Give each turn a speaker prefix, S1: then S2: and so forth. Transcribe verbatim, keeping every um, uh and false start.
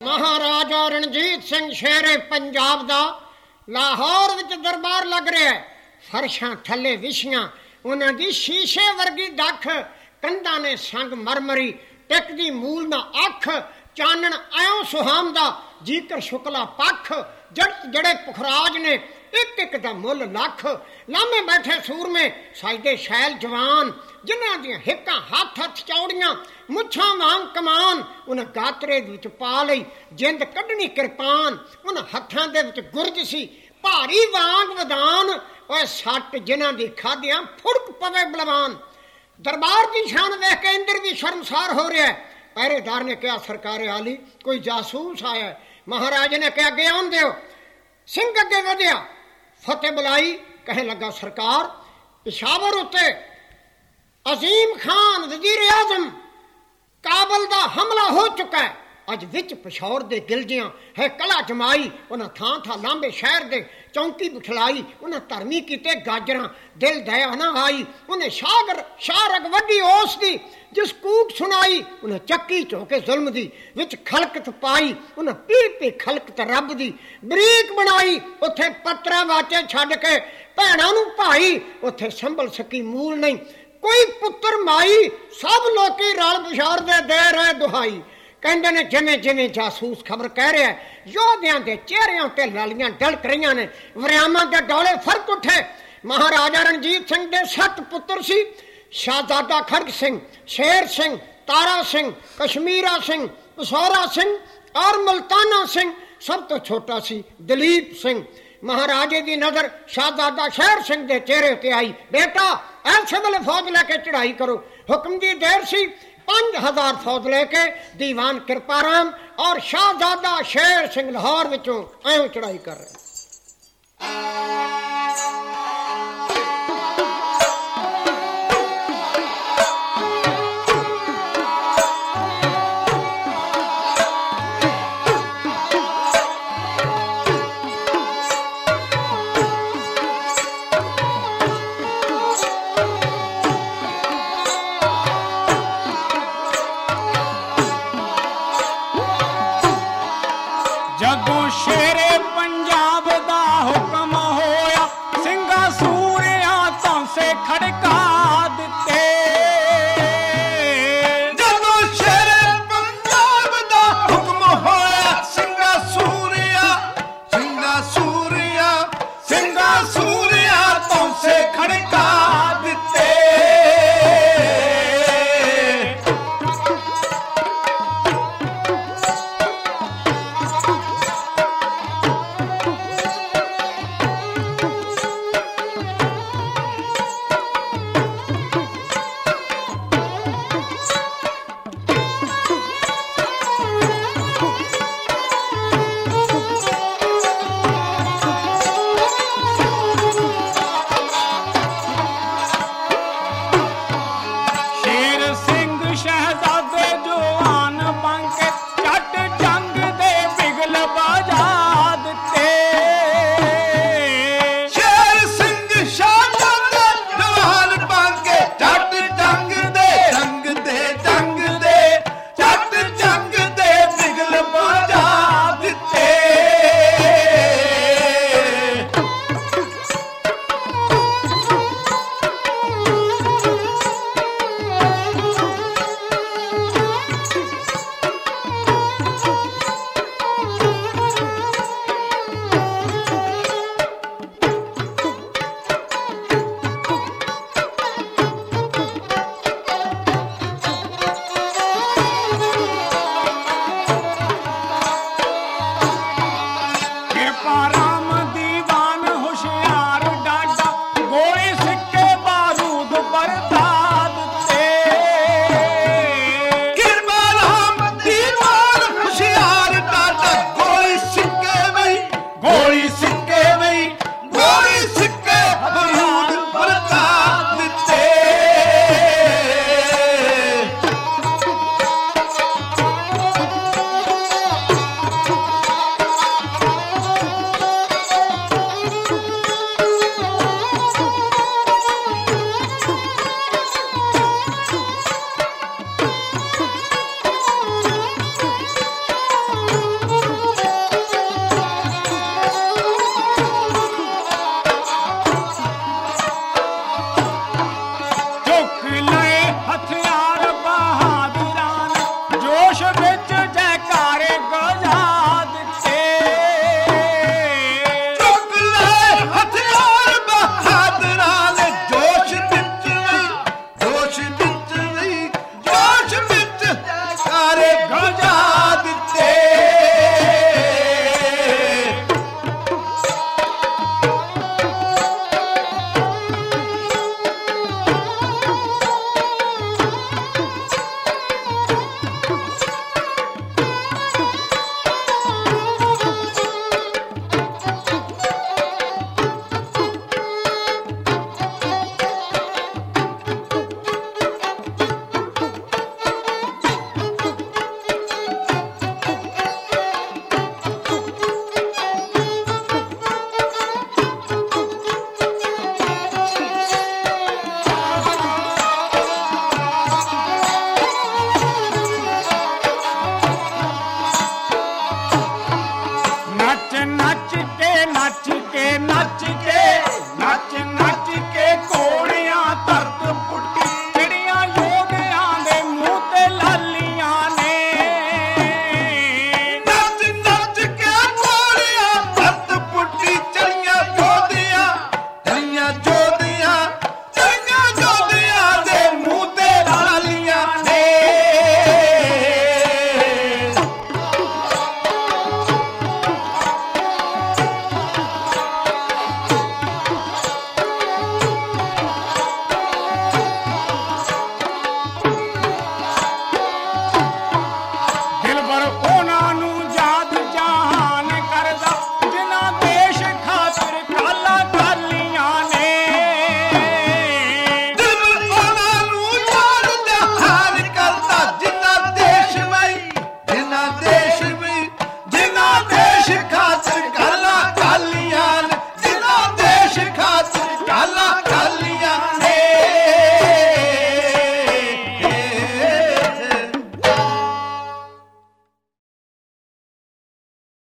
S1: महाराजा रणजीत सिंह शेरे पंजाब दा लाहौर विच दरबार लग रहा है। फरशां थले विछियां उन्हां दी शीशे वर्गी दख, कंधां ने संग मरमरी, टिकदी मूल ना अख, चानण आयों सुहामदा, जीकर शुक्ला पख, जड़ जड़े पुखराज ने एक एक दा मुल लख। लामे बैठे सूरमे सजदे शैल जवान, जिन्हां दी हिक्कां हथ हथ चौड़ियां, मुछां वांग कमान, उन्हां गातरे दे विच पा लई जिंद कढनी किरपान। उन्हां हत्थां दे विच गुरज सी भारी वांग वदान, ओए सट जिन्हां दी खादियां फुड़क पवे बलवान। दरबार की शान वेख के इंद्र भी शर्मसार हो रहा है। पहरेदार ने कहा सरकार आली कोई जासूस आया है। महाराज ने कहा अगे आन दो। सिंह अगे वधिया, फतेह बुलाई, कहे लगा सरकार पिशावर उत्ते अजीम खान वजीर आजम काबल दा हमला हो चुका है। अज विच पिशौर दे गिलजियां है कला जमाई, उन्हां थां थां लांबे शहर दे चौंकी बिठलाई, उन्हां धर्मी कीते गाजरां दिल दया ना आई। उन्हें शागर शारग वड्डी ओस दी जिस कूक सुनाई, उन्हें चक्की चौके जुल्म दी विच खलकत पाई। उन्हें पी पी खलकत रब दी बरीक बनाई। उथे पत्रा वाचे छड्ड के भैणां नूं भाई, उथे संभल सकी मूल नहीं कोई पुत्र माई। सब लोकी रल पिशौर दे दे रहे दुहाई। कहते ने जिमें जिमें जासूस खबर कह रहा है, योद्धियां दे चेहरियां ते लालियां डलक रही ने, वरियामां दे डोले फरक उठे। महाराजा रणजीत सिंह दे सत पुत्र सी। शाहजादा खड़ग सिंह, शेर सिंह, तारा सिंह, कश्मीरा सिंह, पसौरा सिंह और मुल्ताना सिंह। सब तो छोटा सी दलीप सिंह। महाराजे की नजर शाहजादा शेर सिंह के चेहरे ते आई। बेटा ऐसे वेले फौज लेके चढ़ाई करो। हुक्म की देर सी। पांच हजार फौज लेके दीवान कृपाराम और शाहजादा शेर सिंह लाहौर विचों आयों चढ़ाई कर रहे।
S2: जगों